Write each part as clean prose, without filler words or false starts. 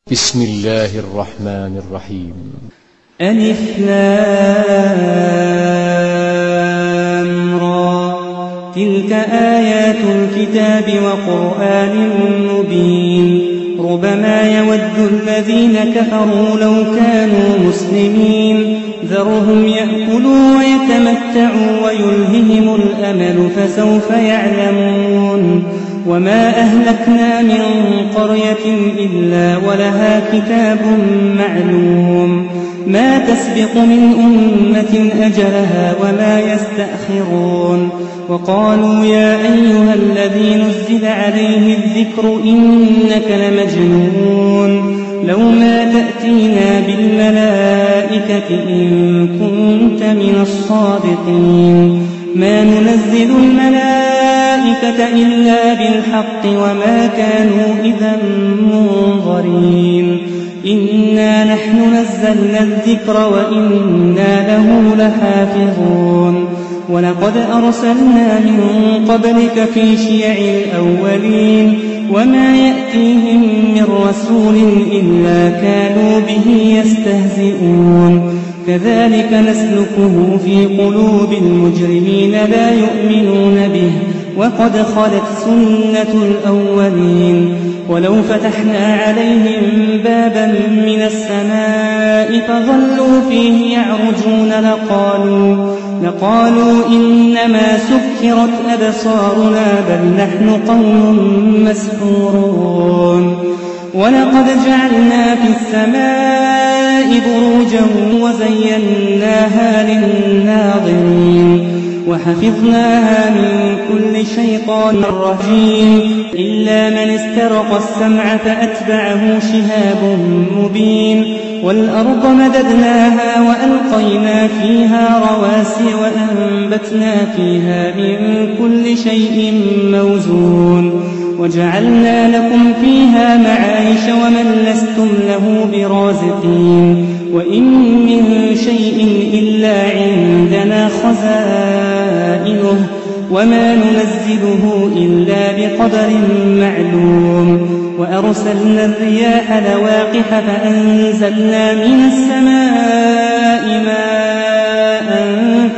بسم الله الرحمن الرحيم. ألف لام را تلك آيات الكتاب وقرآن مبين ربما يود الذين كفروا لو كانوا مسلمين ذرهم يأكلوا ويتمتعوا ويلههم الأمل فسوف يعلمون وما أهلكنا من قرية إلا ولها كتاب معلوم ما تسبق من أمة أجلها وما يستأخرون وقالوا يا أيها الذي نزل عليه الذكر إنك لمجنون لو ما تأتينا بالملائكة إن كنت من الصادقين ما ننزل الملائكة إلا بالحق وما كانوا إذا منظرين إنا نحن نزلنا الذكر وإنا له لحافظون ولقد أرسلنا من قبلك في شيع الأولين وما يأتيهم من رسول إلا كانوا به يستهزئون كذلك نسلكه في قلوب المجرمين لا يؤمنون به وقد خلت سنة الأولين ولو فتحنا عليهم بابا من السماء فظلوا فيه يعرجون لقالوا إنما سكرت أبصارنا بل نحن قوم مسحورون ولقد جعلنا في السماء بروجا وزيناها للناظرين وحفظناها من كل شيطان رجيم إلا من استرق السمع فأتبعه شهاب مبين والأرض مددناها وألقينا فيها رواسي وأنبتنا فيها من كل شيء موزون وجعلنا لكم فيها معايش ومن لستم له برازقين وإن من شيء إلا عندنا خزائنه وما ننزله إلا بقدر معلوم وأرسلنا الرياح لواقح فأنزلنا من السماء ماء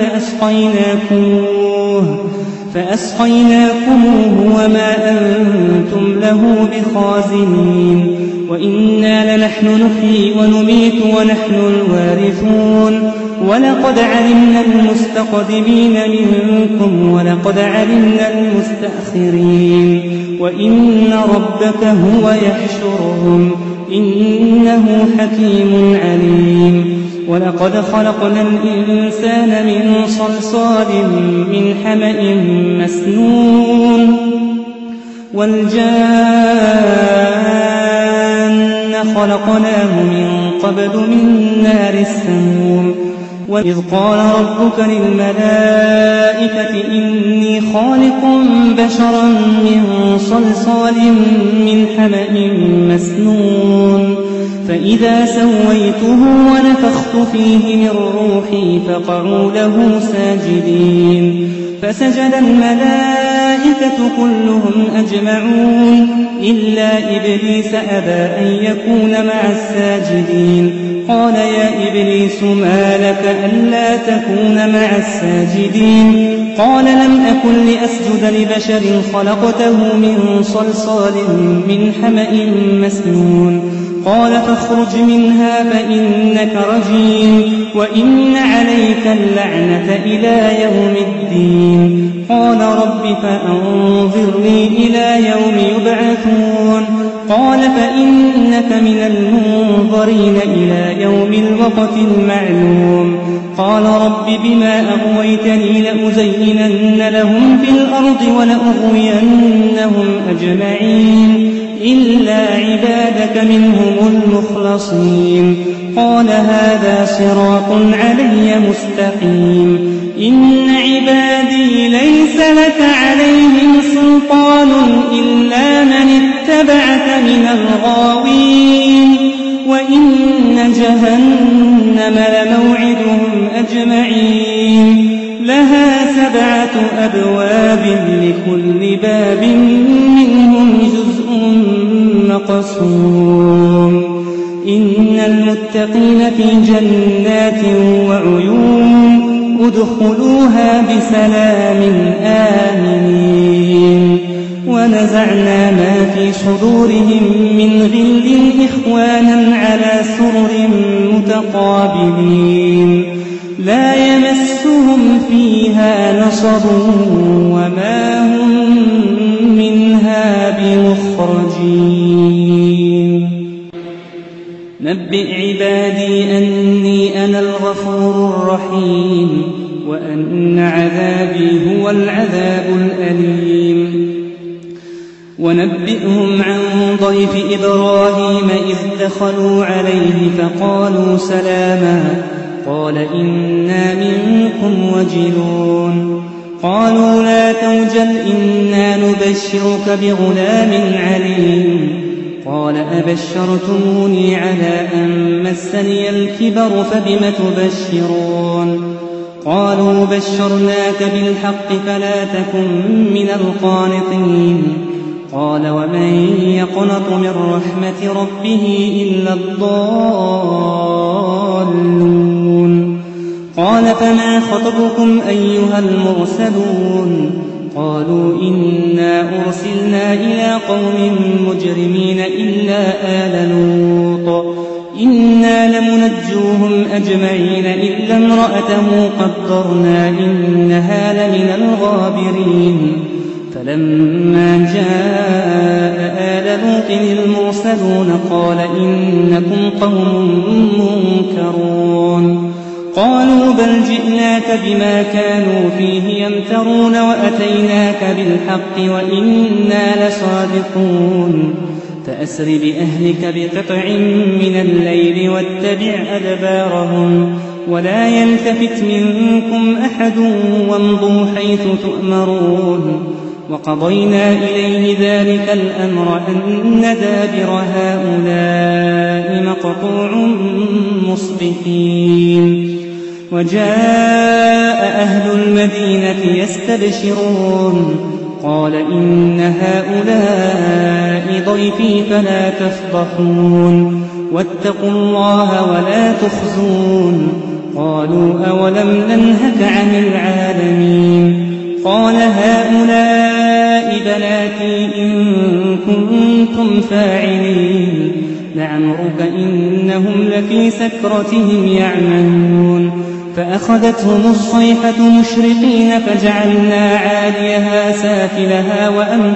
فأسقيناكموه وما أنتم له بخازنين وإنا لنحن نحيي ونميت ونحن الوارثون ولقد علمنا المستقدمين منكم ولقد علمنا المستأخرين وإن ربك هو يحشرهم إنه حكيم عليم ولقد خلقنا الإنسان من صلصال من حمأ مسنون والجان خلقناه من قبل من نار السموم وإذ قال ربك للملائكة إني خالق بشرا من صلصال من حمأ مسنون فإذا سويته ونفخت فيه من روحي فقعوا له ساجدين فسجد الملائكة كلهم أجمعون إلا إبليس أبى أن يكون مع الساجدين قال يا إبليس ما لك ألا تكون مع الساجدين قال لم أكن لأسجد لبشر خلقته من صلصال من حمأ مسنون قال فاخرج منها فإنك رجيم وإن عليك اللعنة إلى يوم الدين قال رب فأنظرني إلى يوم يبعثون قال فإنك من المنظرين إلى يوم الوقت المعلوم قال رب بما أغويتني لأزينن لهم في الأرض ولأغوينهم أجمعين إلا عبادك منهم المخلصين قال هذا صراط علي مستقيم إن عبادي ليس لك عليهم سلطان إلا من اتبعك من الغاوين وإن جهنم لموعدهم أجمعين لها 7 أبواب لكل باب منهم جزء مقسوم إن المتقين في جنات وعيون ادخلوها بسلام آمنين ونزعنا ما في صدورهم من غل إخوانا على سرر متقابلين لا يمسهم فيها نصب وما هم منها بمخرجين نبئ عبادي أني أنا الغفور الرحيم وأن عذابي هو العذاب الأليم ونبئهم عن ضيف إبراهيم إذ دخلوا عليه فقالوا سلاما قال إنا منكم وجلون قالوا لا توجل إنا نبشرك بغلام عليم قال أبشرتموني على أن مسني الكبر فبم تبشرون قالوا بشرناك بالحق فلا تكن من القانطين قال ومن يقنط من رحمة ربه إلا الضالون قال فما خطبكم أيها المرسلون قالوا إنا أرسلنا إلى قوم مجرمين إلا آل لوط إنا لمنجوهم أجمعين إلا امرأته قدرنا إنها لمن الغابرين فلما جاء آل لوط المرسلون قال إنكم قوم منكرون قالوا بل جئناك بما كانوا فيه يمترون وأتيناك بالحق وإنا لصادقون فأسر بأهلك بقطع من الليل واتبع أدبارهم ولا يلتفت منكم أحد وامضوا حيث تؤمرون وقضينا إليه ذلك الأمر أن دابر هؤلاء مقطوع مصبحين وجاء أهل المدينة يستبشرون قال إن هؤلاء ضيفي فلا تفضحون واتقوا الله ولا تخزون قالوا أولم ننهك عن العالمين قال هؤلاء بناتي إن كنتم فاعلين لعمرك إنهم لفي سكرتهم يعمهون فأخذتهم الصيحة مشرقين فجعلنا عاليها سافلها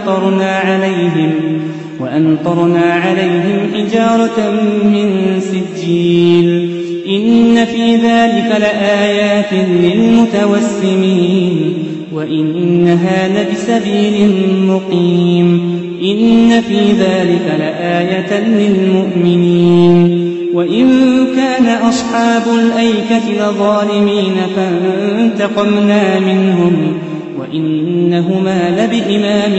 وأمطرنا عليهم حجارة من سجيل إن في ذلك لآيات للمتوسمين وإنها لبسبيل مقيم إن في ذلك لآية للمؤمنين وإن كان أصحاب الأيكة لظالمين فانتقمنا منهم وإنهما لبإمام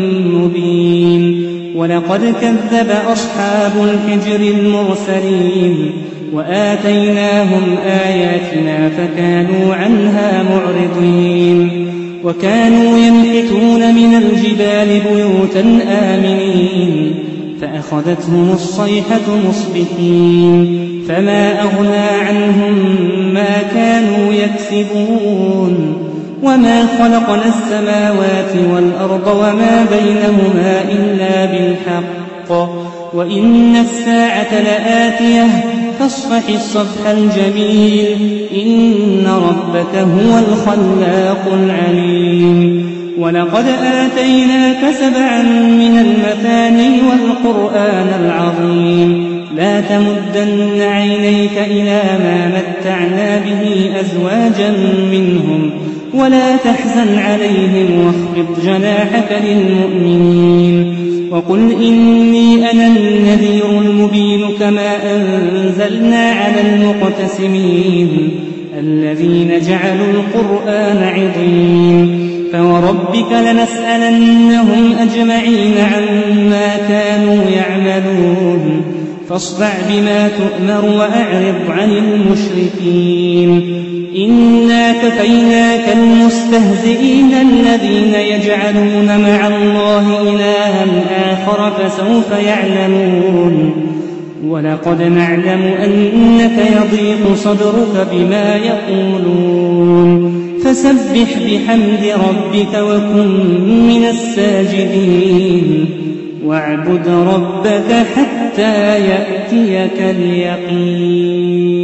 مبين ولقد كذب أصحاب الحجر المرسلين وآتيناهم آياتنا فكانوا عنها معرضين وكانوا ينحتون من الجبال بيوتا آمنين فأخذتهم الصيحة مصبحين فما أغنى عنهم ما كانوا يكسبون وما خلقنا السماوات والأرض وما بينهما إلا بالحق وإن الساعة لآتية فاصفح الصفح الجميل إن ربك هو الخلاق العليم ولقد آتيناك 7 من المثاني والقرآن العظيم لا تمدن عينيك إلى ما متعنا به أزواجا منهم ولا تحزن عليهم واخفض جناحك للمؤمنين وقل إني أنا النذير المبين كما أنزلنا على المقتسمين الذين جعلوا القرآن عظيم فوربك لنسألنهم أجمعين عما كانوا يعملون فاصدع بما تؤمر وأعرض عن المشركين إنا كفيناك المستهزئين الذين يجعلون مع الله إلها آخر فسوف يعلمون ولقد نعلم أنك يضيق صدرك بما يقولون فسبح بحمد ربك وكن من الساجدين واعبد ربك حتى يأتيك اليقين.